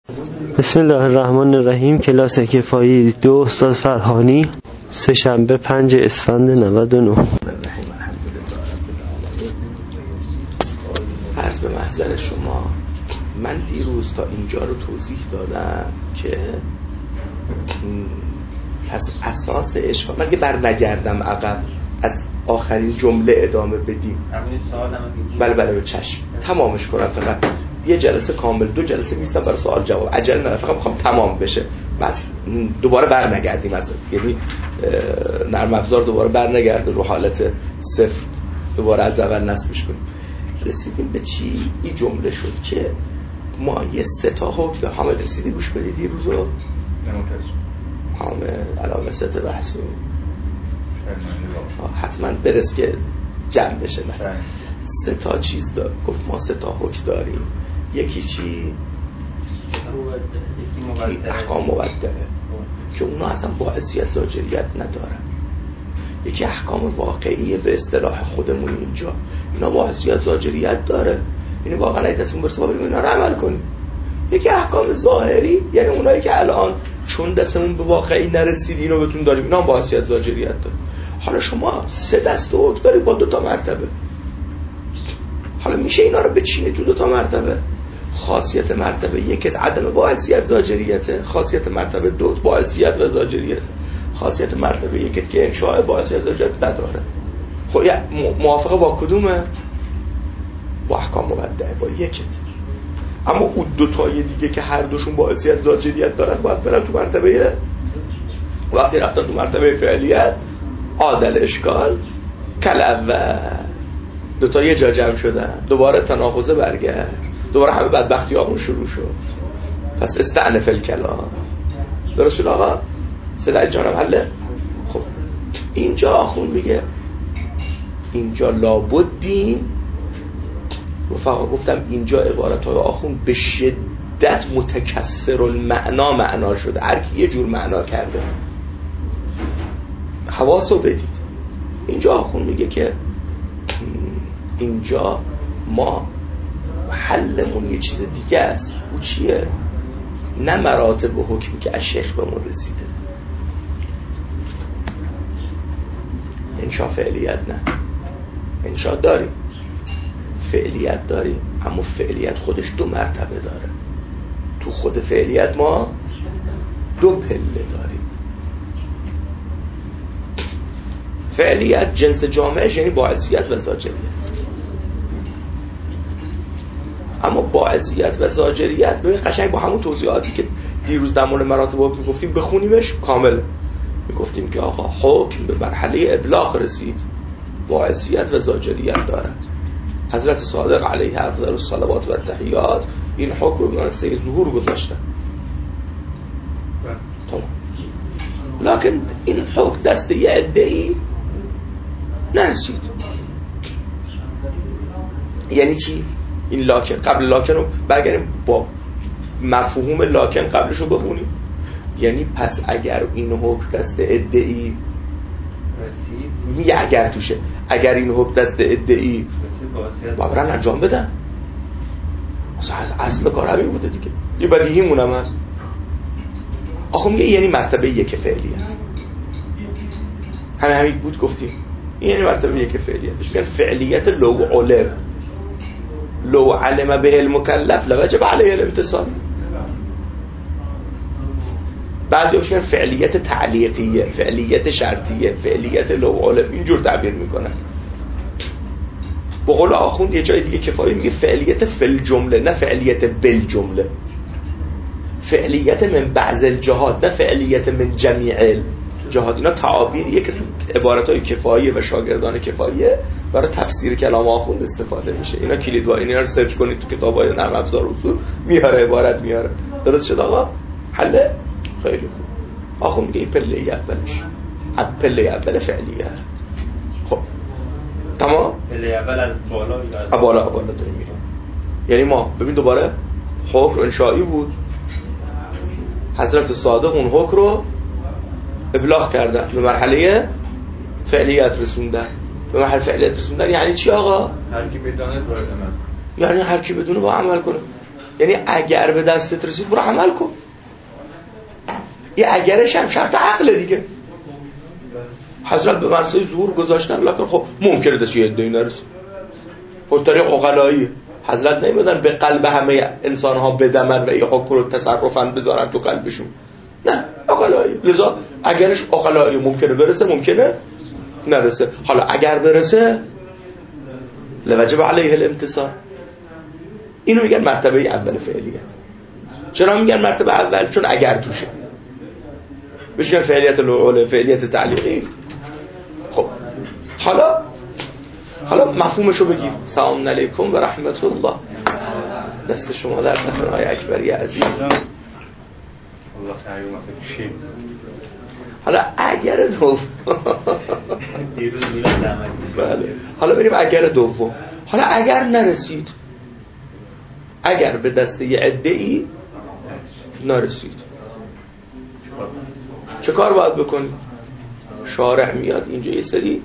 بسم الله الرحمن الرحیم. کلاس کفایی 2 استاد فرهانی، سه‌شنبه 5 اسفند 99. عرض به محضر شما، من دیروز تا اینجا رو توضیح دادم که پس اساس عشق، من بر نگردم عقب، از آخرین جمله ادامه بدیم. بله به چشم تمامش کنم. فقط یه جلسه کامل، 2 جلسه میستم برای سوال جواب، عجله ندارم، فقط میخوام تمام بشه. بس دوباره بر نگردیم از یعنی نرم افزار دوباره بر نگرده رو حالت صفر، دوباره از اول نصبش کنیم. رسیدیم به چی؟ این جمله شد که ما یه 3 تا حکم. حامد رسیدی گوش بدید دیروزو؟ حامد علاوه ست بحثی حتما برس که جمع بشه. 3 تا چیز دار گفت، ما 3 تا حکم داریم. یکی چی؟ احکام مودعه که اونا اصلا باعثیت زاجریت ندارن. یکی احکام واقعیه به اصطلاح خودمون اینجا، اینا باعثیت زاجریت داره، یعنی واقعا اگه تصمیم برسیم بریم اینا رو عمل کنیم. یکی احکام ظاهری، یعنی اونایی که الان چون دستمون به واقعی نرسید اینو بتون داریم، اینا باعثیت زاجریت داره. حالا شما 3 دست حکم داری با 2 تا مرتبه. حالا میشه اینا رو بچینی تو 2 تا مرتبه. خاصیت مرتبه 1 عدم باعثیت زاجریته، خاصیت مرتبه 2 باعثیت و زاجریته. خاصیت مرتبه 1 که انشاء باعثیت زاجریت نداره. خب موافقه با کدومه؟ با احکام مودعه، با 1. اما اون 2 تای دیگه که هر دوشون باعثیت زاجریت دارن باید برن تو مرتبه. وقتی رفتن تو مرتبه فعلیت، عادل اشکال کل اول، 2 تا یه جا جمع شدن، دوباره تناقض برگرد، دوباره همه بدبختی همون شروع شد. پس استعنف الکلام. درست شد آقا؟ صدای جانم حله؟ خب اینجا آخون میگه اینجا لابدیم. رفقا گفتم اینجا عبارتهای آخون به شدت متکثر المعنا شده، هر کی یه جور معنا کرده. حواسو بدید. اینجا آخون میگه که اینجا ما حلمون یه چیز دیگه است. او چیه؟ نه مراتب و حکمی که از شیخ بهمون رسیده. انشاء فعلیت نه، انشاء داریم، فعلیت داریم، اما فعلیت خودش 2 مرتبه داره. تو خود فعلیت ما 2 پله داریم. فعلیت جنس جامعش یعنی باعثیت و زاجریت، اما باعثیت و زاجریت ببین قشنگ با همون توضیحاتی که دیروز در مورد مراتب حکم گفتیم بخونیمش کامل. میگفتیم که آقا حکم به مرحله ابلاغ رسید، باعثیت و زاجریت دارد. حضرت صادق علیه افضل الصلوات و التحیات این حکم رو به منصه ظهور گذاشتن. تمام. لکن این حکم دست یه عده‌ای نرسید. یعنی چی؟ این لاکن، قبل لاکن رو برگردیم با مفهوم لاکن قبلش رو بخونیم. یعنی پس اگر این حکم دست عده‌ای رسید، اگر توشه، اگر این حکم دست عده‌ای بابرن انجام بدن، اصل کار همین بوده دیگه، یه بدیهی مونم هست. آخه میگه یعنی مرتبه 1 فعلیت، همین بود گفتیم. یعنی مرتبه 1 فعلیت بهش میگن فعلیت لو علم به المکلف لوجب علیه الامتثال. بعضی بهش میگن فعلیت تعلیقیه، فعلیت شرطیه، فعلیت لو علم، اینجور تعبیر میکنن. به قول آخوند یه جای دیگه کفایی میگه فعلیت فل جمله، نه فعلیت بل جمله. فعلیت من بعض الجهات، نه فعلیت من جمیع الجهات. اینا تعابیریه که تو عبارتهای کفاییه و شاگردان کفاییه برای تفسیر کلام آخوند استفاده میشه. اینا کلیدواژه، اینا رو سرچ کنید تو کتابای نرم افزار اصول میاره، عبارت میاره. درست شد آقا؟ حله؟ خیلی خوب. آخوند میگه این پله اولش، پله اول فعلیت. خب تمام؟ پله اول از بالا داریم میریم. یعنی ما ببین دوباره حکم انشایی بود، حضرت صادق اون حکم رو ابلاغ کردن، به مرحله فعلیت رسوندن. به مرحله فعلیت رسوندن یعنی چی آقا؟ هر کی بدونه وارد عمل، یعنی هر کی بدونه با عمل کنه. یعنی اگر به دستت رسید برو عمل کن. این اگرش هم شرط عقل دیگه. حضرت به منصب ظهور گذاشتن لکن خب ممکنه دست یه عده‌ای نرسه. خب طریق عقلایی حضرت نمیدن به قلب همه انسان ها بدمن و این حکم رو تصرفاً بذارن تو قلبشون. نه، عقلایی. لذا اگرش عقلایی ممکنه برسه ممکنه نرسه. حالا اگر برسه لوجب علیه الامتثال. اینو میگن مرتبه اول فعلیت. چرا میگن مرتبه اول؟ چون اگر توشه. بهش میگن فعلیت الاول، فعلیت تعلیقی. خب حالا مفهومشو بگیم. سلام علیکم و رحمت الله. دست شما در نکنه اکبری عزیز. حالا اگر دوم بله. حالا بریم اگر دوم. حالا اگر نرسید، اگر به دست یه عده‌ای نرسید چه کار باید بکنی؟ شارع میاد اینجا یه سری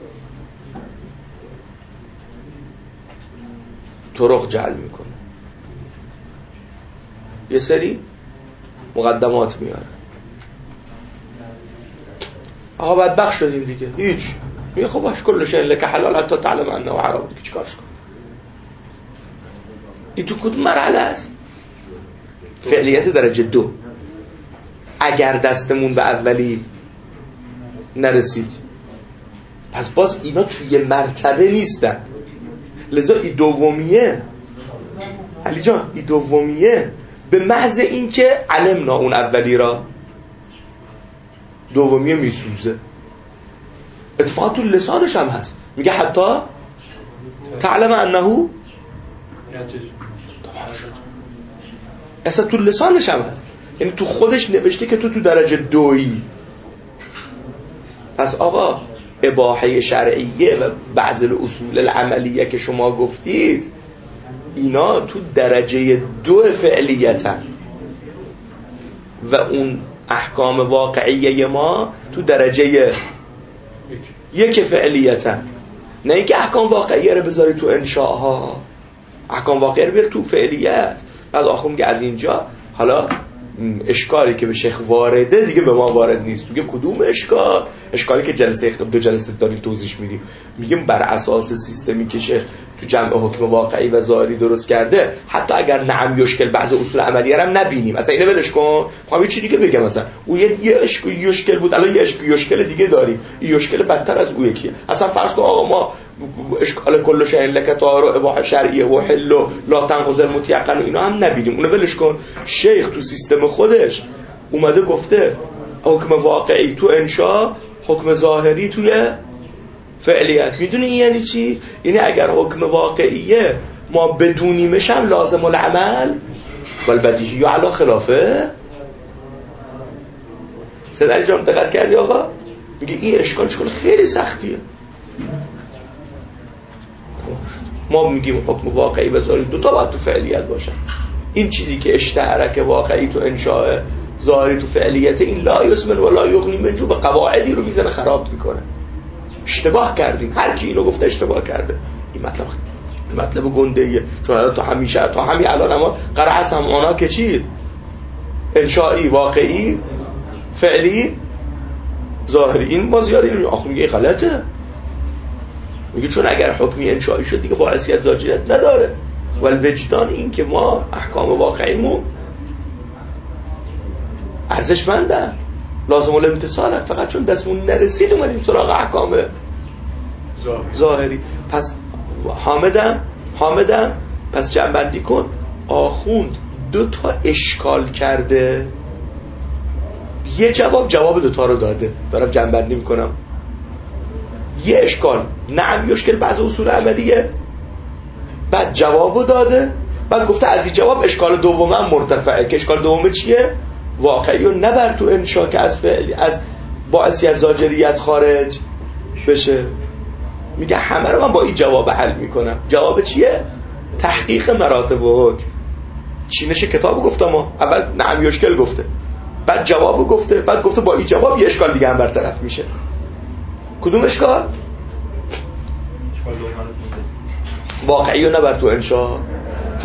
طرق جعل میکنه، یه سری مقدمات میاره. آقا بدبخت شدیم دیگه، هیچ میگه خب باش کل شیء لک حلال حتی تعلم انه حرام، دیگه چیکارش کنم؟ این تو کدوم مرحله است؟ فعلیت درجه 2. اگر دستمون به اولی نرسید پس باز اینا توی مرتبه نیستن. لذا این دومیه علی جان، این دومیه به محض این که علمنا اون اولی را، دومیه میسوزه. اتفاقا تو لسانش هم هست، میگه حتی تعلم انه اصلا تو لسانش هم هست، یعنی تو خودش نوشته که تو درجه 2ی. پس آقا اباحه شرعیه و بعض الاصول العملیه که شما گفتید اینا تو درجه 2 فعلیتن و اون احکام واقعیه ما تو درجه 1 فعلیتن. نه اینکه احکام واقعیه رو بذاری تو انشاءها، احکام واقعیه رو بیار تو فعلیت. بعد آخر میگه از اینجا حالا اشکالی که به شیخ وارده دیگه به ما وارد نیست. میگه کدوم اشکال؟ اشکالی که جلسه 2 جلسه داریم توضیح میدیم. میگیم بر اساس سیستمی که شیخ تو جمع حکم واقعی و ظاهری درست کرده، حتی اگر نعم یشکل بعض اصول عملیه هم نبینیم، اصلا اینو ولش کن. خب یه چیزی دیگه بگم، مثلا اون یه یشکل بود، الان یه یشکل دیگه داریم، این یشکل بدتر از اون یکیه. اصلا فرض کن آقا ما اشکال کل شیء لک طاهر و اباحه شرعیه و حل و لا تنقض المتيقن و اینا هم نبینیم، اونو ولش کن. شیخ تو سیستم خودش اومده گفته حکم واقعی تو انشاء، حکم ظاهری توی فعلیت. میدونی یعنی چی؟ یعنی اگر حکم واقعیه ما بدونیمش هم لازم العمل والبدیهی علی خلافه. سدری جان دقت کردی آقا؟ میگه این اشکال خیلی سختیه. ما میگیم حکم واقعی و ظاهری دوتا باید تو فعلیت باشن. این چیزی که اشتهرک واقعی تو انشاء، ظاهری تو فعلیت، این لا یسمن و لا یغنی من جوع، قواعدی رو میزنه خراب میکنه. اشتباه کردیم، هر کی اینو گفته اشتباه کرده. این مطلب گنده‌ایه. چون تا همین الان اما قرعه سمعانا که چی؟ انشائی، واقعی، فعلی، ظاهری. این ما زیاد این آخه میگه غلطه. میگه چون اگر حکمی انشائی شد دیگه با حیثیت زاجریت نداره. والوجدان این که ما احکام واقعیمون ارزشمندن، لازم الامتثالن، فقط چون دستمون نرسید اومدیم سراغ احکام ظاهری. پس حامدم پس جمع‌بندی کن. آخوند 2 اشکال کرده، یه جواب 2 رو داده. دارم جمع‌بندی میکنم. یه اشکال نعم یشکل بعض اصول عملیه، بعد جوابو داده، بعد گفته از این جواب اشکال دومم مرتفعه. که اشکال دومه چیه؟ واقعی و نبر تو انشا که از فعلی، از باعثیت زاجریت خارج بشه. میگه همه رو من با این جواب حل میکنم. جواب چیه؟ تحقیق مراتب و حکم. چینش کتابو گفتم، ما اول نعم یشکل گفته، بعد جوابو گفته، بعد گفته با این جواب یه اشکال دیگه هم برطرف میشه. کدوم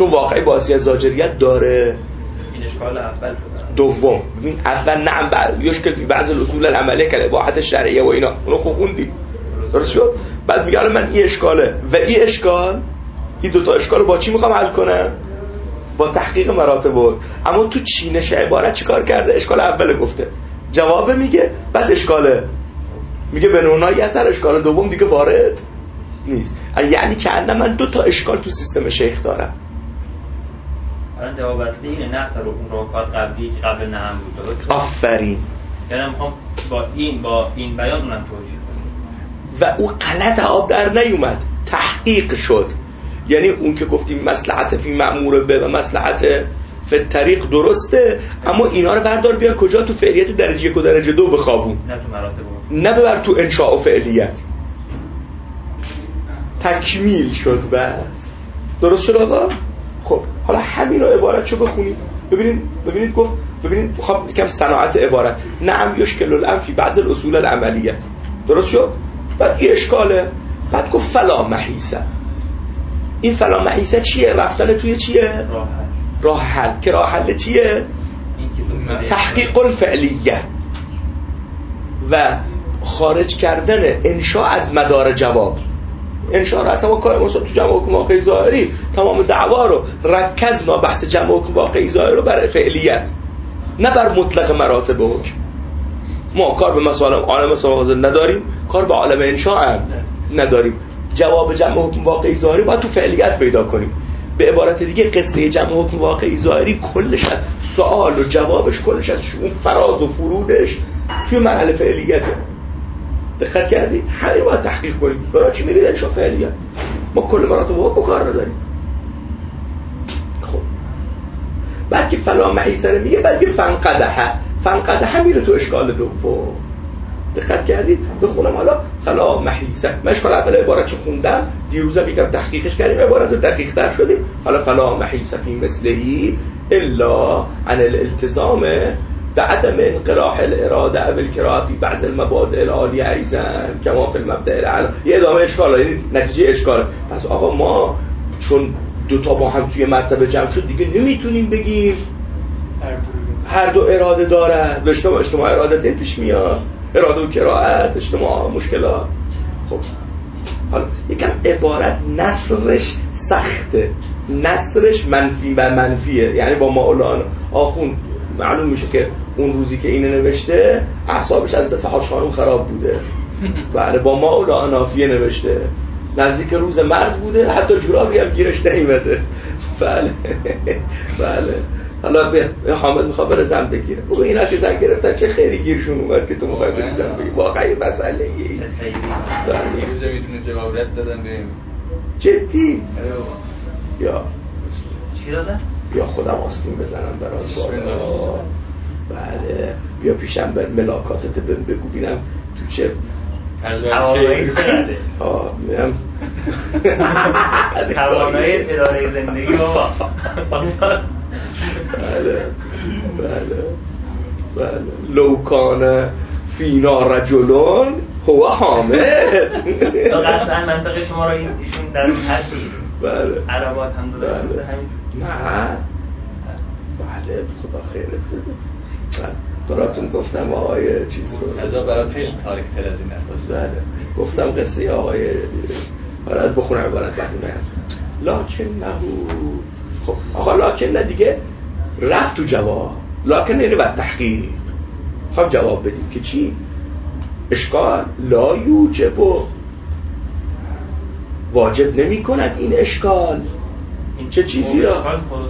چون واقعی با حیثیت زاجریت داره. این اشکال اول شد. دوم ببین اول نعم یشکل فی بعض الاصول العملیه که الاباحه شرعیه و اینا اونو خوب خوندی درست شد. بعد میگه من این اشکاله و این اشکال، این دوتا اشکال با چی میخوام حل کنم؟ با تحقیق مراتب. اما تو چینش عبارت چیکار کرده؟ اشکال اول گفته، جواب میگه، بعد اشکاله میگه به نونایی اثر اشکال دوم دیگه وارد نیست. یعنی که من دو تا اشکال تو سیستم شیخ دارم. الان جواب اصلی اینه، نه تا اون راکات قبلی که قبل نهم بود. درست؟ آفرین. یعنی میخوام با این بیان اونم توجیه کنم. و او غلط آب در نیومد، تحقیق شد. یعنی اون که گفتیم مصلحت فی مأمور به و مصلحت فی طریق درسته، اما اینا رو بردار بیار کجا؟ تو فعلیت درجه 1 و درجه 2 بخوابون، نه تو مراتب، نه ببر تو انشاء و فعلیت. تکمیل شد بس. درست شد آقا؟ خب حالا همین رو عبارتشو بخونیم. ببینید گفت، ببینید میخوام یکم صناعت عبارت. نعم یشکل الان فی بعض الاصول العملیه. درست شد؟ بعد این اشکاله. بعد گفت فلا محیسه. این فلا محیسه چیه؟ رفتن توی چیه؟ راه حل. که راه حل چیه؟ تحقیق الفعلیه و خارج کردن انشاء از مدار جواب. انشاء را اصلا ما کار تو جمع حکم واقعی ظاهری تمام دعوا رو رکزنا بحث جمع حکم واقعی ظاهری رو بر فعلیت، نه بر مطلق مراتب حکم. ما کار به مسائل عالم سابقه نداریم، کار به عالم انشاء هم نداریم. جواب جمع حکم واقعی ظاهری باید تو فعلیت پیدا کنیم. به عبارت دیگه قصه جمع حکم واقعی ظاهری کلش از سوال و جوابش، کلش از اون فراز و فرودش توی مرحله فعلیته. دقت کردی؟ همین رو باید تحقیق کنیم. برای چی میگید انشاء فعلیت؟ ما کل مراتب حکم کار نداریم. خب بعد که فلا محیسه میگه، بعد که فنقدح میره تو اشکال دوم. دقت کردید؟ بخونم حالا فلا محیسه. من اشکال اول عبارت چه خوندم، دیروزم یکم تحقیقش کردیم، عبارت رو دقیق تر شدیم. حالا فلا محیسه فی مثلهی الا عن الالتزام بعدم انقراح الاراده او الکراهه فی بعض المبادئ العالیه ایضا کما فی المبدأ الاعلی. یه ادامه اشکال، یعنی نتیجه اشکال. پس آقا ما چون دوتا با هم توی مرتبه جمع شد دیگه نمیتونیم بگیم هر دو اراده دارن. اجتماع ارادتین پیش میاد، اراده و کراهت، اجتماع مشکلات. خب حالا یکم عبارت نصرش سخته، نصرش منفی و منفیه. یعنی با مولانا آخوند معلوم میشه که اون روزی که اینو نوشته اعصابش از دست حاج خانم خراب بوده. بله با مولانا نافیه نوشته، نزدیک روز مرد بوده، حتی جورابی هم گیرش نیومده. بله بله. حالا حامد میخواد بره زن بگیره، بگو اینا که زن گرفتن چه خیلی گیرشون اومد که تو میخوای بری زن بگیری. واقعی مسئله ایه. یه روزه میتونه جواب رد دادن بهم. جدی؟ یا چی دادن؟ یا خودم آستین بزنم برات بالا. بله بیا پیشم بر ملاکاتت بگو بینم تو چه توانایی چقدره. میرم توانایی اداره زندگی بابا. بله لوکان فینا رجلون هو حامد. قطعا منطقه شما را ایشون در این حد نیست. بله عربات هم داده همین. نه بله خدا خیرت بده. براتون گفتم آقای چیزی رو از برات خیلی تاریخ تر از این نخواست. بله گفتم قصه آقای برات بخونم عبارت بعد میاد لکن نهو. خب آقا لکن نه دیگه رفت تو جواب. لکن یعنی بعد تحقیق خب جواب بدیم که چی؟ اشکال لا یوجب، واجب نمی کند این اشکال. چه چیزی را؟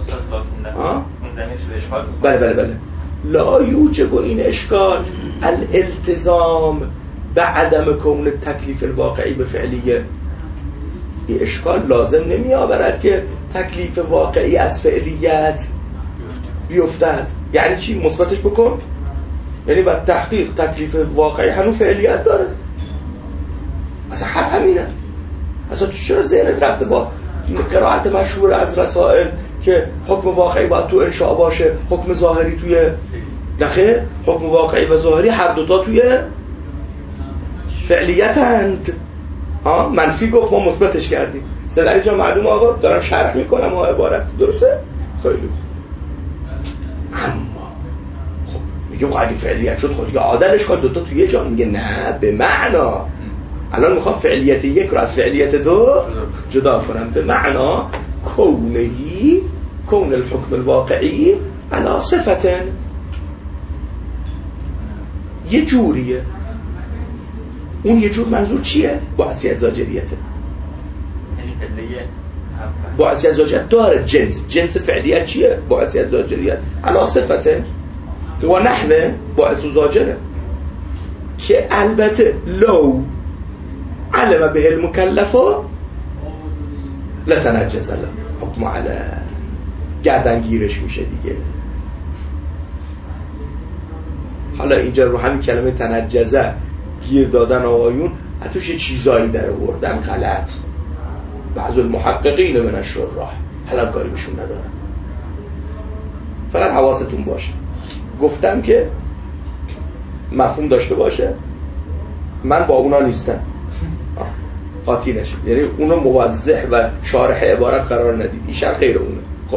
بله لا یوجب این اشکال الالتزام بعدم کون تکلیف الواقعی به فعلیه. این اشکال لازم نمی آورد که تکلیف واقعی از فعلیت بیفتد. یعنی چی؟ مثبتش بکن. یعنی بعد تحقیق تکلیف واقعی هنوز فعلیت داره. اصلا حرف همینه. اصلا تو چرا ذهنت رفته با قرائت مشهور از رسائل که حکم واقعی باید تو انشاء باشه، حکم ظاهری توی نخه، حکم واقعی و ظاهری هر دوتا توی فعلیتند. منفی گفت ما مثبتش کردیم. سر اینجا معلومه آقا دارم شرح میکنم عبارت درسته؟ خیلی خوب. اما خب میگه اگه فعلیت شد خب دیگه عادلش کن دوتا توی یه جا. میگه نه به معنا الان میخوام فعلیت یک رو از فعلیت دو جدا کنم. به معنا کونهی کون الحکم الواقعی علا صفتن یه جوریه. اون یه جور منظور چیه؟ با حیثیت زاجریته. با حیثیت زاجریت داره جنس فعلیت چیه؟ با حیثیت زاجریت علا صفته و نحوه با حیث زاجره که البته لو علم به المکلفا لتنجز له حکم علی گردنگیرش میشه دیگه. حالا اینجا رو همین کلمه تنجزه گیر دادن آقایون حتوش یه چیزایی در آوردن غلط. بعض المحققین من الشراح حالا کاری بهشون ندارم. فقط حواستون باشه گفتم که مفهوم داشته باشه. من با اونا نیستم قاطی نشید، یعنی اونو موضح و شارح عبارت قرار ندید. ایشان خیر اونه. خب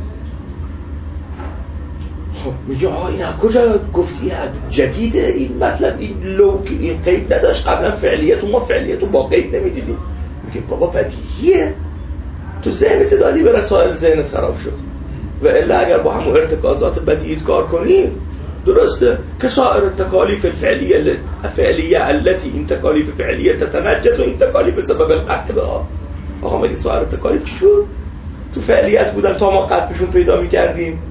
میگه این کجا گفتی جدیده این مطلب؟ این لو این قید نداشت قبلا فعلیت و ما فعلیت رو با قید نمیدیدیم. میگه بابا بدیهیه تو ذهنت دادی به رسائل ذهنت خراب شد و الا اگر با همون ارتکازات بدیهیت کار کنی درسته که سائر التکالیف الفعلیه التي این تکالیف فعلیه تتنجز و این تکالیف سبب القطع به آقا مگه سائر التکالیف چی شد؟ تو فعلیت بودن تا ما قطعشون پیدا میکردیم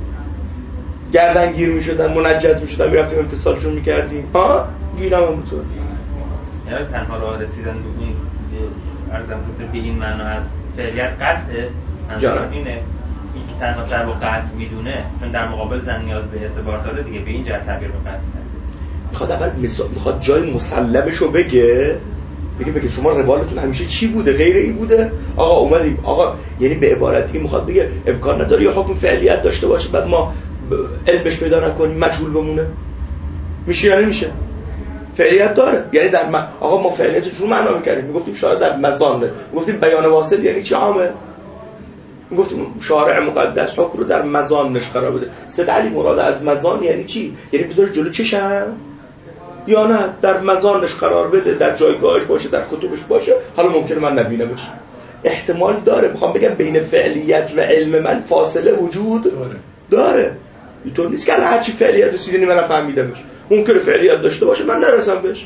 گردنگیر میشدن منجز میشدن میرفتیم امتصالشون میکردیم. ها گیرم هم بطور یعنی تنها راه رسیدن به اون ارزم به این معنا از فعلیت قطعه جانم اینه این که تنها سر و قطع میدونه چون در مقابل زن نیاز به اعتبار داره دیگه به این جهت تعبیر به قطع میخواد اول میخواد جای مسلمشو بگه شما روالتون همیشه چی بوده غیر این بوده آقا اومدیم آقا یعنی به عبارتی میخواد بگه امکان نداره یه حکم فعلیت داشته باشه بعد ما علمش پیدا نکنیم مجهول بمونه. میشه یا نمیشه؟ فعلیت داره یعنی در آقا ما فعلیت رو معنا می‌کردیم میگفتیم شاید در مزان میگفتیم بیان واصل یعنی چی عامه میگفتیم شارع مقدس حکم رو در مزانش قرار بده. سید علی مراد از مزان یعنی چی؟ یعنی بذار جلو چشم یا نه در مزانش قرار بده در جایگاهش باشه در کتبش باشه. حالا ممکنه من نبینمش احتمال داره. میخوام بگم بین فعلیت و علم من فاصله وجود داره. اینطور نیست که هر چی فعلیت رسیدنی من فهمیدمش. ممکنه فعلیت داشته باشه من نرسم بهش.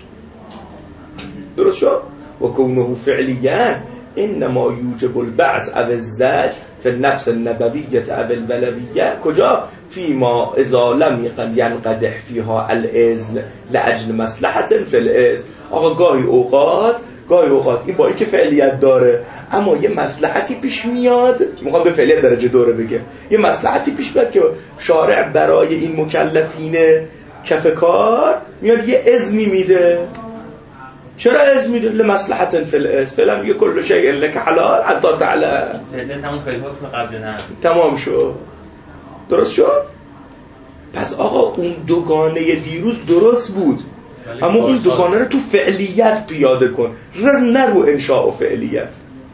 درست شد؟ و کونه فعلیان انما یوجب البعث او الزج فی النفس النبویه او الولویه کجا فیما اذا لم ینقدح فیها الاذن لاجل مصلحه فی الاذن. آقا گاهی اوقات این با اینکه فعلیت داره اما یه مصلحتی پیش میاد. میخوام به فعلیت درجه دوره بگه یه مصلحتی پیش میاد که شارع برای این مکلفین کف کار میاد یه اذنی میده. چرا اذن میده؟ لمصلحت فی الاذن. فعلا میگه کل شیء لک حلال حتی تعلم. فعلیت همون خیلی حکم قبل نه تمام شد. درست شد؟ پس آقا اون دوگانه دیروز درست بود اما اون دوگانه رو تو فعلیت پیاده کن نه رو انشاء و فعلیت.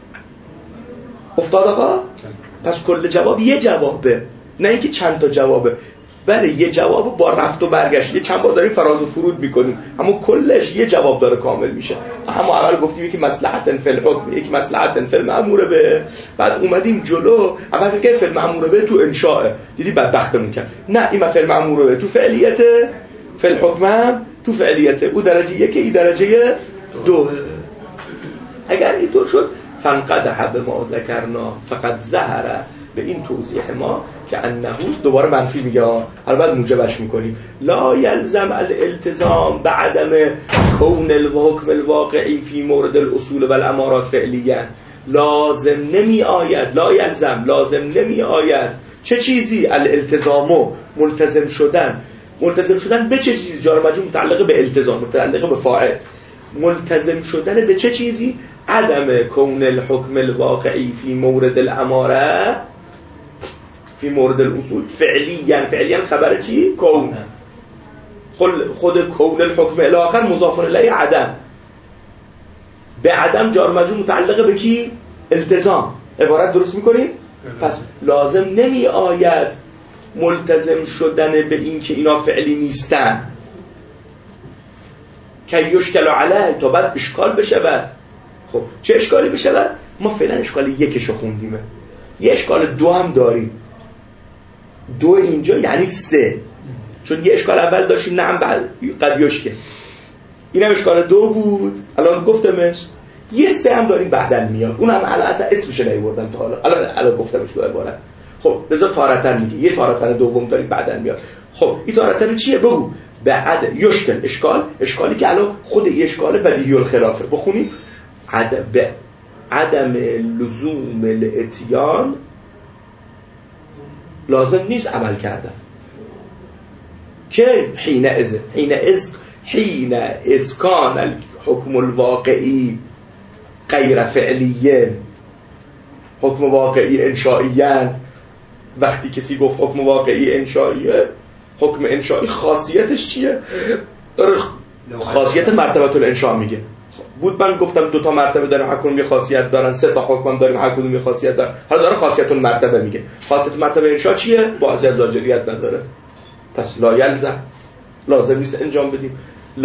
افتاد آقا؟ پس کل جواب یه جوابه نه اینکه چند تا جوابه. بله یه جواب با رفت و برگشت یه چند بار داریم فراز و فرود میکنیم اما کلش یه جواب داره کامل میشه. اما اول گفتیم یکی مصلحت فی الحکم یکی مصلحت فی المأمور به. بعد اومدیم جلو اول فکر فی المأمور به تو انشاء دیدی بدبختمون کرد. نه این فی المأمور به تو فعلیت فی الحکم تو فعلیت او درجه یک ای درجه دو. اگر اینطور شد فانقدح به ما ذکرنا فقط ظهر به این توضیح ما که انه دوباره منفی میگه البته موجبش میکنیم لا یلزم الالتزام بعدم کون الحکم الواقعی فی مورد الاصول و الامارات فعلیاً. لازم نمی آید لا یلزم لازم نمی آید چه چیزی؟ الالتزامو ملتزم شدن به چه چیزی؟ جار مجرور متعلق به التزام متعلق به فاعل. ملتزم شدن به چه چیزی؟ عدم کون الحکم الواقعی فی مورد الاماره فی مورد الاصول فعلیاً خبر چی؟ کون. خود کون الحکم الاخر مضاف الیه عدم. به عدم جار مجرور متعلق به کی؟ التزام عبارت درست میکنید؟ پس لازم نمی آید ملتزم شدن به این که اینا فعلی نیستن که یشکل علیه تا بعد اشکال بشود. خب چه اشکالی بشود؟ ما فعلا اشکال یکشو خوندیمه، یه اشکال دو هم داریم. دو اینجا یعنی سه، چون یه اشکال اول داشتیم نعم قد یشکل، این هم اشکال دو بود الان گفتمش. یه سه هم داریم بعدن میاد، اون هم الان اصلا اسمش نیوردم تا حالا، الان گفتمش دو عبارت. خب لذا تارتن میگه یه تارتن دوم داریم بعدن میاد. خب این تارتن چیه؟ بگو. بعد یشکل اشکالی که الان خود این اشکال بدیهی الخلافه. بخونیم عدم لزوم الاتیان لازم نیست عمل کردن که حین اسکان الحکم الواقعی غیر فعلیه، حکم واقعی انشائیه. وقتی کسی گفت حکم واقعی انشائیه، حکم انشائی خاصیتش چیه؟ داره خاصیت مرتبه الانشاء میگه. بود من گفتم 2 تا مرتبه داریم، هر کدوم یه خاصیت دارن، 3 تا حکم داریم، هر کدوم یه خاصیت دارن. حالا داره خاصیت مرتبه میگه. خاصیت مرتبه انشاء چیه؟ بازی زاجریت نداره، پس لا یلزم، لازم نیست انجام بدیم.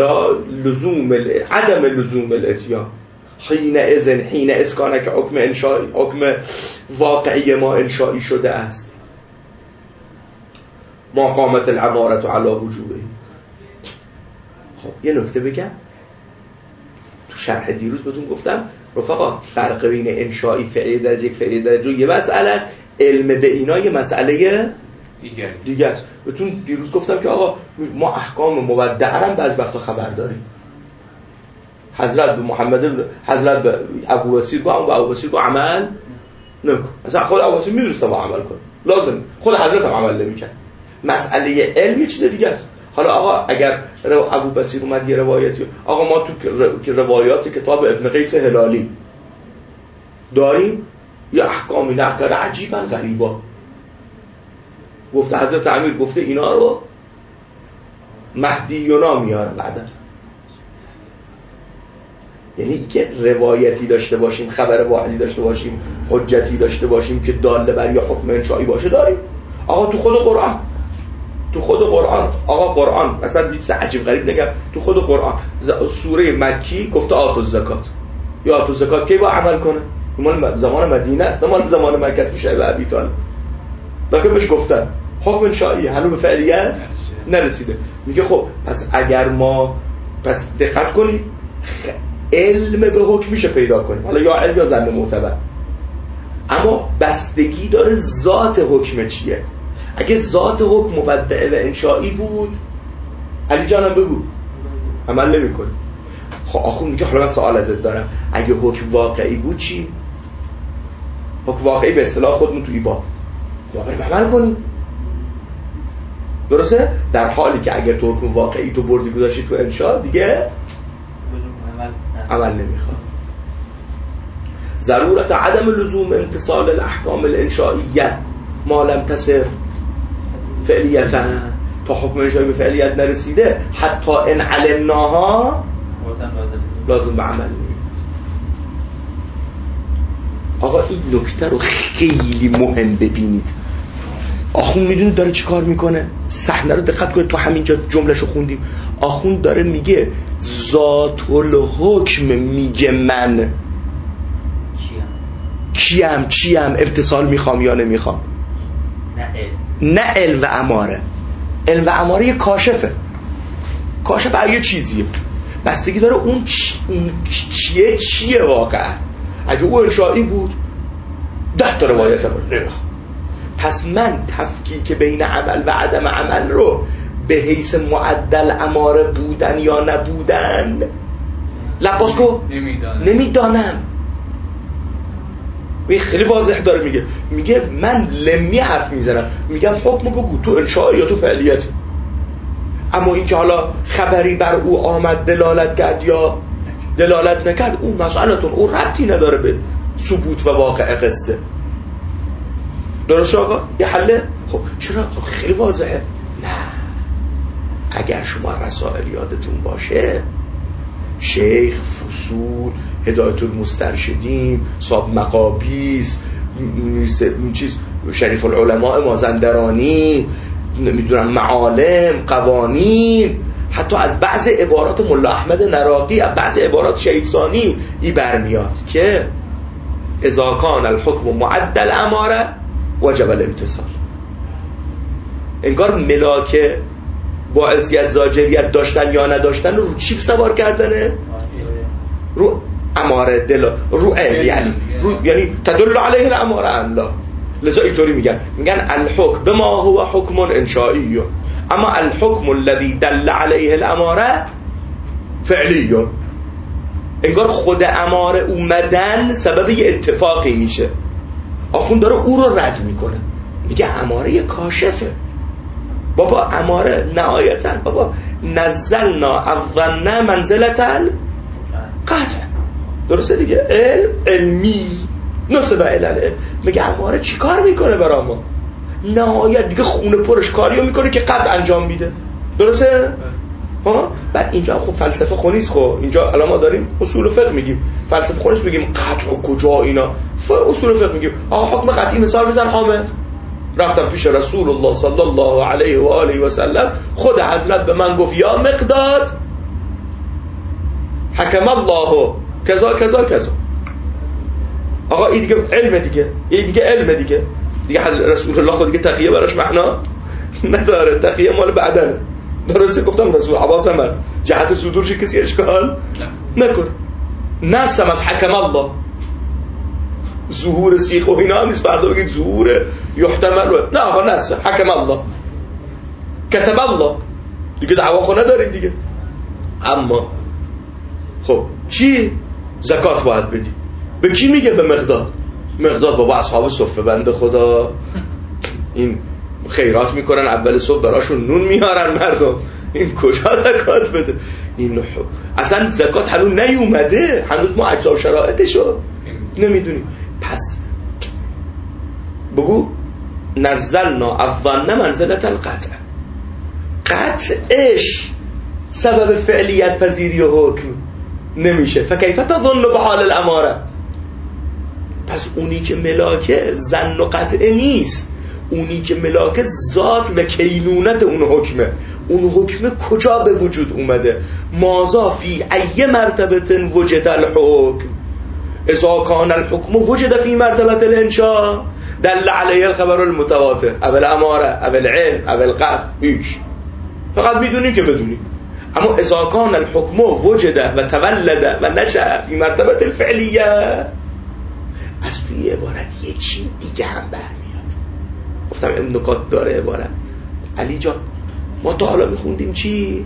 عدم لزوم الاتیان حین اسکانه که حکم انشائی، حکم واقعی ما انشائی شده است. ما قامت العمارت علی وجوبه. خب یه نکته بگم، تو شرح دیروز بهتون گفتم رفقا فرق بین انشائی فعلی درجه فعلی درجه یه مسئله است، علم به اینا یه مسئله دیگه است. بهتون دیروز گفتم که آقا ما احکام مودعه هم بعضی وقتا خبر داریم. حضرت به ابو بصیر گفت عمل نکن. مثلا خود ابو بصیر می‌دونست با عمل کن، لازم خود حضرت هم عمل نمی‌کرد. مسئله علم یه چیز دیگه است. حالا آقا اگر ابو بصیر اومد یه روایتی، آقا ما تو روایات کتاب ابن قیس هلالی داریم یه احکامی نقل عجیبا غریبا، گفته حضرت امیر گفته اینا رو مهدیونا میاره بعدا. یعنی که روایتی داشته باشیم، خبر واحدی داشته باشیم، حجتی داشته باشیم که داله بر یا حکم انشائی باشه داریم. آقا تو خود قرآن آقا قرآن مثلا چیز عجیب غریب نگم، تو خود قرآن سوره مکی گفته آتو الزکات، یا آتو الزکات کی با عمل کنه؟ مال زمان مدینه است، مال زمان مکه تو شعب ابی طالب، لکن بهش گفتن حکم انشائی هنوز به فعلیت نرسیده. میگه خب پس اگر ما پس دقت کنید علم به حکم میشه پیدا کنیم، حالا یا علم یا ظن معتبر، اما بستگی داره ذات حکم چیه. اگه ذات حکم مودعه و انشائی بود، علی جانم بگو، عمل نمی کنی. خب آخون میگه حالا من سوال ازت دارم، اگه حکم واقعی بود چی؟ حکم واقعی به اصطلاح خودمون تو ایبا یا بریم عمل کنیم، درسته؟ در حالی که اگر تو حکم واقعی تو بردی گذاشتی تو انشاء دیگه عمل نمیخواد. ضرورت عدم لزوم امتصال الاحکام الانشائیه ما لم تصر فعلیتا، تا حکم انشائی به فعلیت نرسیده حتی ان علمناها لازم به عمل نمید. آقا این نکته رو خیلی مهم ببینید. آخون میدونید داره چی کار میکنه؟ صحنه رو دقت کنید، تو همینجا جملهشو خوندیم. آخون داره میگه ذات الحکم میگه من چیم امتصال میخوام یا نمیخوام. نه علم و اماره. علم و اماره یه کاشفه، کاشف یه چیزیه، بستگی داره اون چیه واقعا. اگه اون انشائی بود 10 تا روایت نمیخوام. پس من تفکیک بین عمل و عدم عمل رو به حیث معدل اماره بودن یا نبودن لباس کو نمیدانم. خیلی واضح داره میگه من لمی حرف میزنم، میگم حکم بگو تو انشاء یا تو فعلیت، اما این که حالا خبری بر او آمد دلالت کرد یا دلالت نکرد اون مسئله‌تون، اون ربطی نداره به ثبوت و واقع قصه. درست آقا؟ یه حله؟ خب چرا؟ خب خیلی واضحه. نه، اگر شما رسائل یادتون باشه شیخ فصول هدایت المسترشدین، صاحب مقابیس، چیز شریف العلماء مازندرانی، نمیدونم معالم، قوانین، حتی از بعض عبارات ملا احمد نراقی، از بعض عبارات شهید ثانی ای برمیاد که اذا کان الحکم معدل اماره وجب الامتثال. انگار ملاکه با عصیت زاجریت داشتن یا نداشتن رو چی سوار کردنه؟ رو اماره دل، رو علم، یعنی تدل علیه الاماره ام لا. لذا اینطوری میگن الحکم بما هو حکم انشائی، اما الحکم الذي دل علیه الاماره فعلی. انگار خود اماره اومدن سبب یه اتفاقی میشه. آخوند داره او رو رد میکنه، میگه اماره یه کاشفه. بابا اماره نهایتاً بابا نزلنا الظن منزلة القطع. درسته دیگه، علمی نصب علل. میگه اماره چی کار میکنه برای ما؟ نهایت دیگه خونه پرش کاریو میکنه که قطع انجام میده. درسته؟ ها؟ بعد اینجا خب فلسفه خونیست. خب اینجا الان ما داریم اصول فقه میگیم، فلسفه خونیست میگیم قطع و کجا اینا. اصول فقه میگیم آقا حکم قطعی مثال بزن حامد. رفتم پیش رسول الله صلی الله علیه و آله و سلم، خود حضرت به من گفت یا مقداد حکم الله کذا کذا کذا. آقا این دیگه علم دیگه، این دیگه علم دیگه. دیگه حضرت رسول الله خود دیگه تقیه براش معنا نداره، تقیه مال بعدنه. درسته گفتم رسول حواسم هست جهت صدورش کسی اشکال نکنه. نسم از حکم الله ظهور سیخ و اینا هم نیست. فردا بگید ظهور یحتمل نه آقا نسم حکم الله کتب الله دیگه دعوا خو ندارید دیگه. اما خب چی؟ زکات باید بدی. به کی میگه؟ به مقداد. مقداد بابا اصحاب صفه بنده خدا این خیرات میکنن، اول صبح براشون نون میارن مردم، این کجا زکات بده؟ این اصلا زکات هنوز نیومده، هنوز ما اجزا و شرایطشو نمیدونیم. پس بگو نزلنا الظن منزلة القطع. قطعش سبب فعلیت پذیری و حکم نمیشه. فکیف تظن بحال الاماره. پس اونی که ملاکه ظن و قطع نیست، اونی که ملاکه ذات و کینونت اون حکمه. اون حکم کجا به وجود اومده؟ ماذا فی ای مرتبه وجد الحکم؟ اذا کان الحکم وجد فی مرتبه الانشاء دل علیه الخبر المتواتر او الاماره او العلم او القطع. هیچ، فقط میدونیم که بدونیم. اما اذا کان الحکم وجد و تولد و نشأ فی مرتبه الفعلیه، از توی عبارت یه چی دیگه هم برمیاد. گفتم این نکات داره عبارت. علی جان ما تا حالا میخوندیم چی؟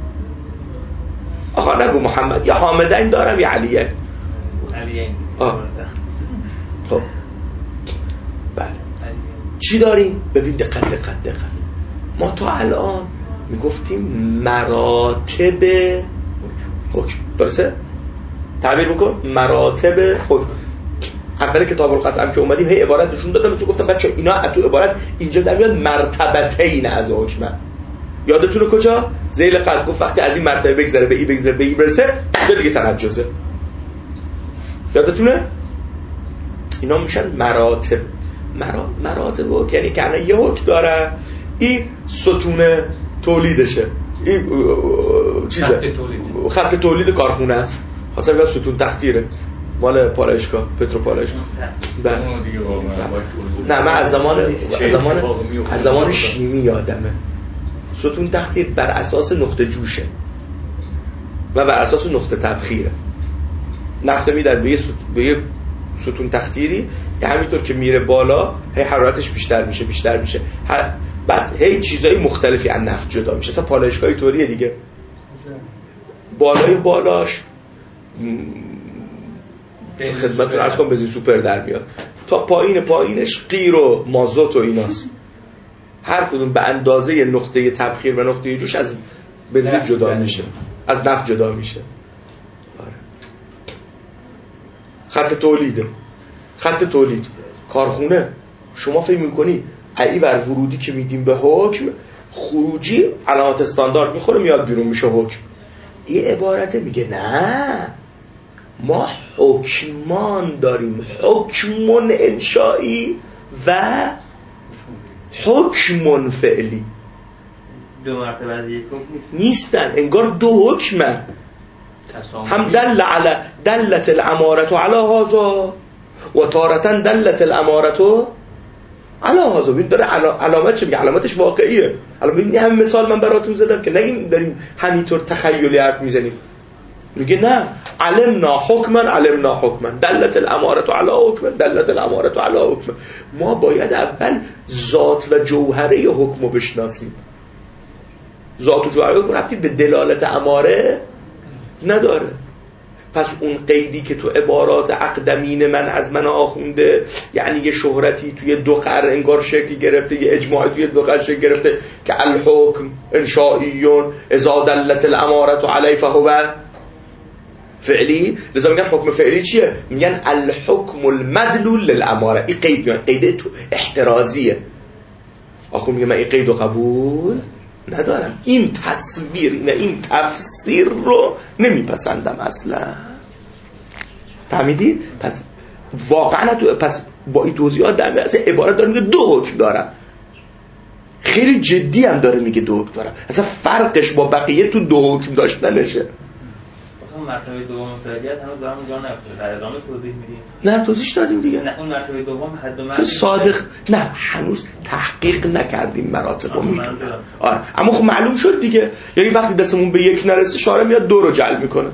آقا نگو محمد، یا حامدین دارم یا علیه. علیه. خب بله چی داریم؟ ببین دقت. ما تا الان میگفتیم مراتب حکم. درسته؟ تعبیر بکن مراتب حکم. اول کتاب القطع هم که اومدیم هی عبارت نشون دادم، تو گفتم بچه اینا تو عبارت اینجا در میاد مرتبتین از حکم. یادتونه کجا؟ ذیل قطع گفت وقتی از این مرتبه بگذره به ای بگذره به ای برسه جا دیگه تنجزه. یادتونه؟ اینا میشن مراتب. مراتب حکم یعنی که الان یه حکم داره، این ستون تولیدشه، این چیزه خط تولید کارخونه است. خاصه میگن ستون تختیره مال پالایشگاه پترو پالایشگاه. نه من از زمان شیمی یادمه ستون تختیر بر اساس نقطه جوشه و بر اساس نقطه تبخیره. نفت میدن به یه ستون تختیری، همینطور که میره بالا هی حرارتش بیشتر میشه بعد هی چیزای مختلفی از نفت جدا میشه. مثلا پالایشگاهی طوریه دیگه، بالاش خدمتتون عرض کنم بنزین سوپر در میاد، تا پایینش غیر و مازوت و ایناست. هر کدوم به اندازه نقطه تبخیر و نقطه جوش از بنزین جدا میشه، از نفت جدا میشه. خط تولید کارخونه. شما فکر میکنی ای بر ورودی که میدیم به حکم، خروجی علامت استاندارد میخوره میاد بیرون میشه حکم. این عبارت میگه نه، ما حکمان داریم، حکمون انشایی و حکمون فعلی. دو مرتبه از یک حکم نیستن، انگار دو حکمه. هم دلت الامارت علی هذا و تارتن دلت الامارت علی هذا. ببین داره علامت چه میگه؟ علامتش واقعیه. الان ببین همین مثال من براتون زدم که نگیم داریم همینطور تخیلی حرف میزنیم. میگه نه، علمنا حکما دلت الامارت علی حکم دلت الامارت علی حکم. ما باید اول ذات و جوهره حکمو بشناسیم. ذات و جوهره حکم ربطی به دلالت اماره نداره. پس اون قیدی که تو عبارات اقدمین من از من آخونده، یعنی یه شهرتی توی دو قرن انگار شکل گرفته، یه اجماعی توی دو قرن شکل گرفته که الحکم انشائیون اذا دلت الامارت علی فهو فعلی. لذا میگن حکم فعلی چیه؟ میگن الحکم المدلول للاماره. این قید میاد، قید تو احترازیه. آخون میگه من این قید رو قبول ندارم، این تصویر نه این تفسیر رو نمیپسندم اصلا. فهمیدید؟ پس واقعا پس با این توضیحات در میاد عبارت داره میگه دو حکم دارم، خیلی جدی هم داره میگه دو حکم دارم. اصلا فرقش با بقیه تو دو حکم داشتنشه. اون مرتبه دوم فعلیت هنوز دارم جا نفتاده، در ادامه توضیح میدیم. نه توضیح دادیم دیگه. نه اون مرتبه دوم حد و مرد صادق نه، هنوز تحقیق نکردیم مراتب رو میدونم. آره اما خب معلوم شد دیگه. یعنی وقتی دستمون به یک نرسه شارع میاد دو رو جلب میکنه.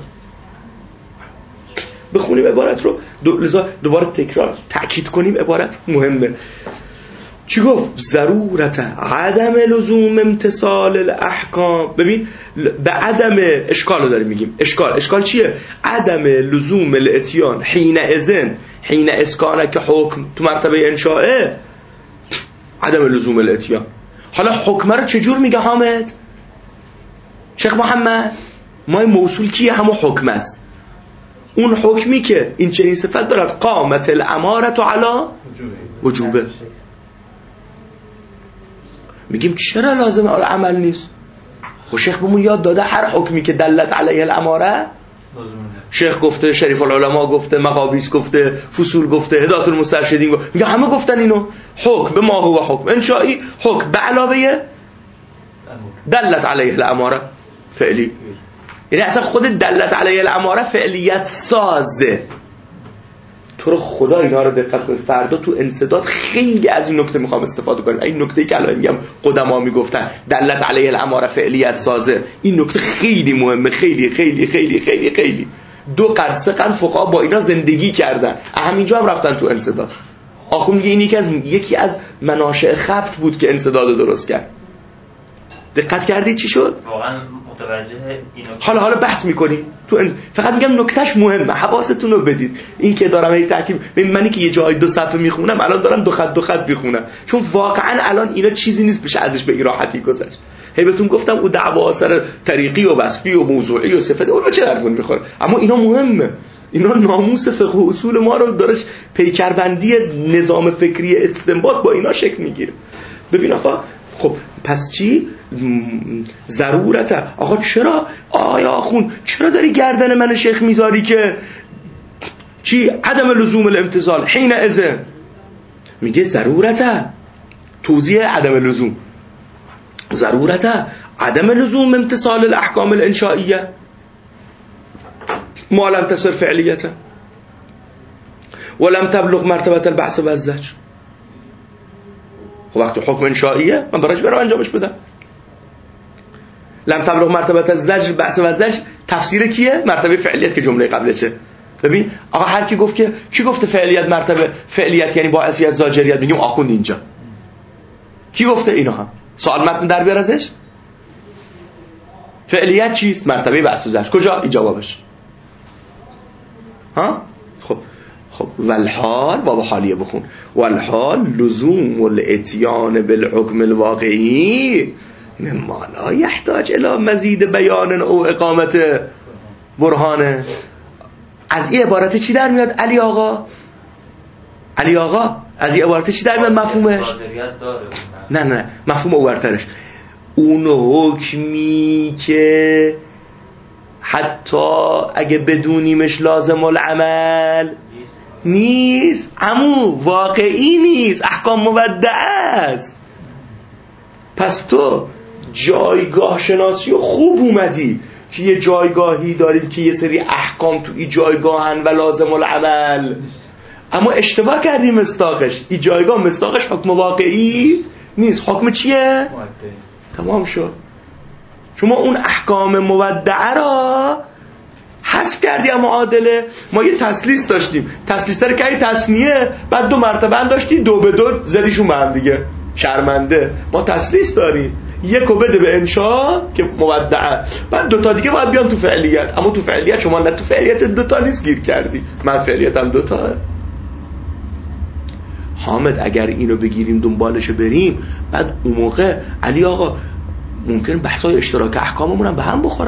بخونیم عبارت رو لذا دوباره تکرار تأکید کنیم عبارت مهمه. چی گفت؟ ضرورت عدم لزوم امتصال الاحکام. ببین به عدم اشکال رو داریم میگیم. اشکال چیه؟ عدم لزوم الاتیان حین اسکانه که حکم تو مرتبه انشاءه عدم لزوم الاتیان. حالا حکمه رو چجور میگه حامد؟ شیخ محمد ما موصول کیه؟ همون حکم است. اون حکمی که این چنین صفت دارد قامت الامارت علی وجوبه. میگیم چرا لازم عمل نیست؟ خب شیخ بهمون یاد داده هر حکمی که دلت علیه الاماره، شیخ گفته، شریف العلماء گفته، مقابیس گفته، فصول گفته، هدایت المسترشدین گفته، میگه همه گفتن اینو. حکم به ما هو حکم انشائی، حکم به علاوه دلت علیه الاماره فعلی. یعنی اصلا خود دلت علیه الاماره فعلیت سازه. تو رو خدا اینا رو دقت کنید، فردا تو انسداد خیلی از این نکته میخوام استفاده کنیم. این نکته‌ای که الان میگم قدما میگفتن دلت علیه الاماره فعلیت سازه، این نکته خیلی مهمه، خیلی خیلی خیلی خیلی خیلی. دو قرن سه قرن فقها با اینا زندگی کردن، همینجا هم رفتن تو انسداد. آخون میگه این یکی از مناشئ خبط بود که انسداد درست کرد. دقت کردید چی شد؟ واقعا متوجه اینو حالا بحث میکنیم فقط میگم نکتهش مهمه، حواستون رو بدید. این که دارم هی تاکید، منی که یه جای دو صفحه میخونم الان دارم دو خط میخونم، چون واقعا الان اینا چیزی نیست بشه ازش به این راحتی گذشت. هی بهتون گفتم او دعوا سر طریقی و وصفی و موضوعی و صفت اون چه درمون میخوره، اما اینا مهمه. اینا ناموس فقه و اصول ما رو دارش، پیکربندی نظام فکری استنباط با اینا شکل میگیره. ببین آقا خب پس چی؟ ضرورته. آقا چرا؟ آیا آخون چرا داری گردن من شیخ میذاری که چی؟ عدم لزوم الامتثال حین اذن. میگه ضرورته، توضیح عدم لزوم. ضرورته عدم لزوم امتصال الاحکام الانشائیه ما لم تصر فعلیته ولم تبلغ مرتبه البحث و الزجر. وقتی حکم انشائیه من براش برام انجامش بدم. لم تبلغ مرتبه الزجر بحث و الزجر تفسیر کیه؟ مرتبه فعلیت که جمله قبلشه. ببین آقا هر کی گفت که کی گفته فعلیت مرتبه فعلیت یعنی باعثیت زاجریت، میگیم آخوند اینجا. کی گفته اینا؟ هم سوال متن در بیار ازش. فعلیت چیست؟ مرتبه بحث و زجر. کجا؟ این جوابش. ها؟ خب والحال باب حالیه بخون. والحال لزوم الاتیان بالحکم الواقعی مما لا يحتاج الى مزید بیان او اقامت برهانه. از این عبارت چی در میاد علی آقا از این عبارت چی در میاد مفهومش؟ نه مفهوم اورترش. اون حکمی که حتی اگه بدونیمش لازم العمل نیست، عمو واقعی نیست، احکام مودعه است. پس تو جایگاه شناسی و خوب اومدی که یه جایگاهی داریم که یه سری احکام تو ای جایگاهن و لازم العمل، اما اشتباه کردی مصداقش. ای جایگاه مصداقش حکم واقعی نیست. حکم چیه؟ تمام شد. شما اون احکام مودعه را حذف کردی. اما عادله ما یه تسلیس داشتیم، تسلیس رو کردی تسنیه، بعد 2 مرتبه هم داشتی 2 به 2 زدیشون به هم دیگه، شرمنده. ما تسلیس داریم، 1 بده به انشا که مودعه، بعد 2 تا دیگه باید بیان تو فعلیت. اما تو فعلیت شما نه، تو فعلیت 2 تا نیست گیر کردی، من فعلیتم 2 تاه. حامد اگر اینو بگیریم دنبالشو بریم، بعد اون موقع علی آقا ممکن بحثای اشتراک احکاممون هم به هم بخوره.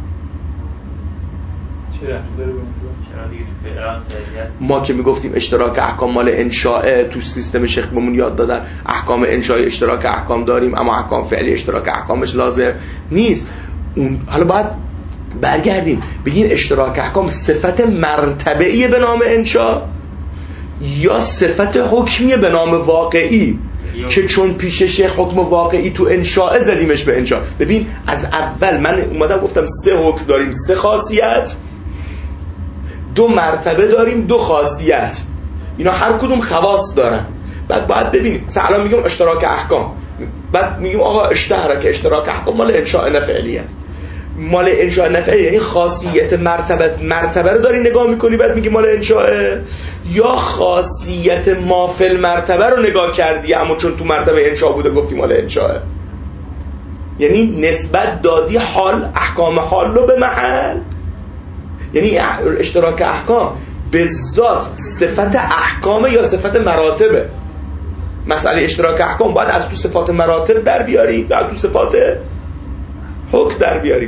ما که میگفتیم اشتراک احکام مال انشاء، تو سیستم شیخ بهمون یاد دادن احکام انشاء اشتراک احکام داریم، اما احکام فعلی اشتراک احکامش لازم نیست. اون حالا باید برگردیم بگیم اشتراک احکام صفت مرتبه‌ای به نام انشاء یا صفت حکمیه به نام واقعی که چون پیش شیخ حکم واقعی تو انشاء زدیمش به انشاء. ببین از اول من اومدم گفتم 3 حکم داریم، 3 خاصیت، 2 مرتبه داریم، 2 خاصیت، اینا هر کدوم خواص دارن. بعد باید ببینیم مثلا الان میگم اشتراک احکام، بعد میگیم آقا اشتراک احکام مال انشاء نه فعلیت، مال انشاء نه فعلیت یعنی خاصیت مرتبه رو داری نگاه میکنی بعد میگی مال انشاء، یا خاصیت مافل مرتبه رو نگاه کردی اما چون تو مرتبه انشاء بوده گفتی مال انشاء. یعنی نسبت دادی حال احکام حال رو به محل. یعنی اشتراک احکام به ذات صفت احکام یا صفت مراتبه. مسئله اشتراک احکام باید از تو صفات مراتب در بیاری، باید تو صفات حکم در بیاری.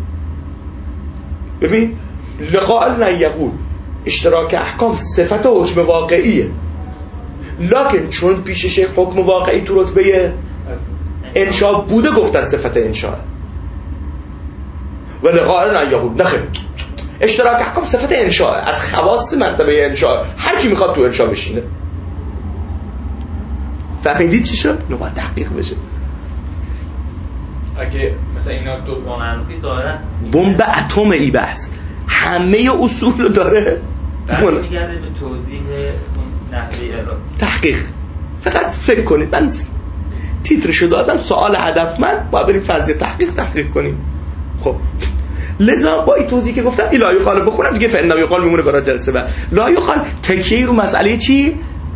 ببین لقال نیقول اشتراک احکام صفت حکم واقعیه، لکن چون پیش شیخ حکم واقعی تو رتبه انشاء بوده گفتن صفت انشاء. و لقال نیقول نخیر، اشتراک احکام صفت انشاء، از خواص مرتبه انشاء، هر کی میخواد تو انشاء بشینه. فهمیدید چی شد؟ اینو باید تحقیق بشه. اگه مثلا اینا 2 تا منفی داره بمب اتم ای بحث همه اصول رو داره، میگرده به توضیح اون نحوه ارائه تحقیق. فقط فکر کنید، من تیترشو دادم سوال هدفمند، باید بریم فرضیه تحقیق کنیم. خب لذا با این توضیح که گفتم این لا یقال بخونم دیگه، فعلا یقال میمونه برای جلسه بعد. لا یقال تکیه رو مسئله چی؟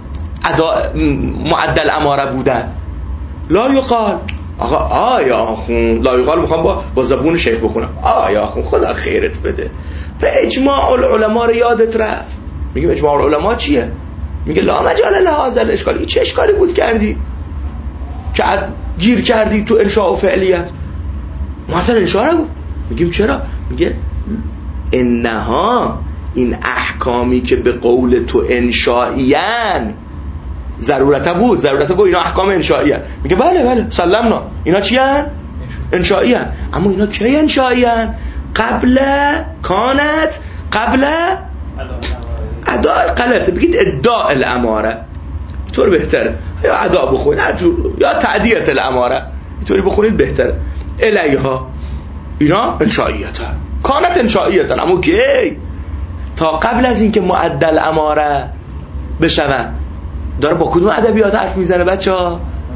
معدل اماره بودن. لا یقال آقا آیا آخون، لا یقال میخوام با زبون شیخ بخونم، آیا آخون خدا خیرت بده به اجماع العلماء رو یادت رفت. میگیم اجماع العلماء چیه؟ میگه لا مجال لهذا الاشکال. این چه اشکالی بود کردی که گیر کردی تو انشاء و فعلیت؟ مثلا انشاء نگو. میگیم چرا؟ میگه انها این احکامی که به قول تو انشائیان ضرورت بود اینا احکام انشائیان. میگه بله سلمنا، اینا چی هن؟ انشائیان. اما اینا کی انشائیان؟ قبل کانت قبل اداء غلطه، بگید اداء الاماره، اینطور بهتره، یا اداء بخونید یا تعدیت الاماره، اینطوری بخونید بهتره. الیها اینا انشائیت هن، کانت انشائیت هن، اما کی؟ تا قبل از اینکه معدل اماره بشون. داره با کدوم ادبیات حرف میزنه بچه‌ها؟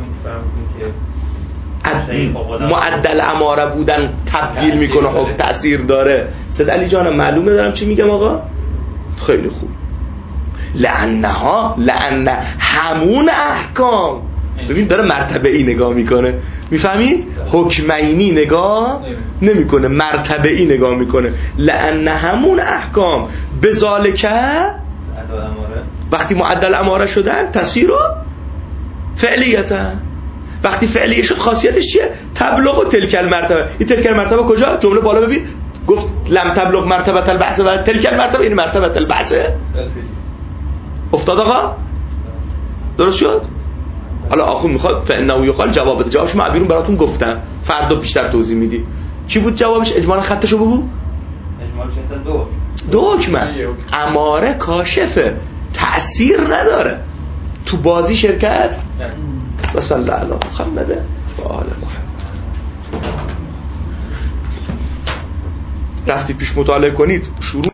معدل اماره بودن تبدیل میکنه حکم تأثیر داره. سید علی جانم معلومه دارم چی میگم آقا؟ خیلی خوب. لعنه همون احکام. ببین داره مرتبه ای نگاه میکنه، میفهمید؟ حکمینی نگاه نمیکنه، مرتبه ای نگاه میکنه. لعنه همون احکام بذالکه وقتی معدل اماره شدن تصیرو فعلیتا، وقتی فعلیه شد خاصیتش چیه؟ تبلغ و تلک المرتبه. این تلک المرتبه کجا؟ جمله بالا ببین گفت لم تبلغ مرتبه البحث و تلک المرتبه، این مرتبه البحث افتاد آقا؟ درست شد؟ حالا آخون میخواد فانه یقال جواب بده. جوابش من بیرون براتون گفتم، فردا بیشتر توضیح میدی. چی بود جوابش؟ اجمالا خطشو بگو. دکمه اماره کاشفه، تأثیر نداره تو بازی شرکت. و صلی الله علی محمد و آل محمد. رفتید پیش مطالعه کنید، شروع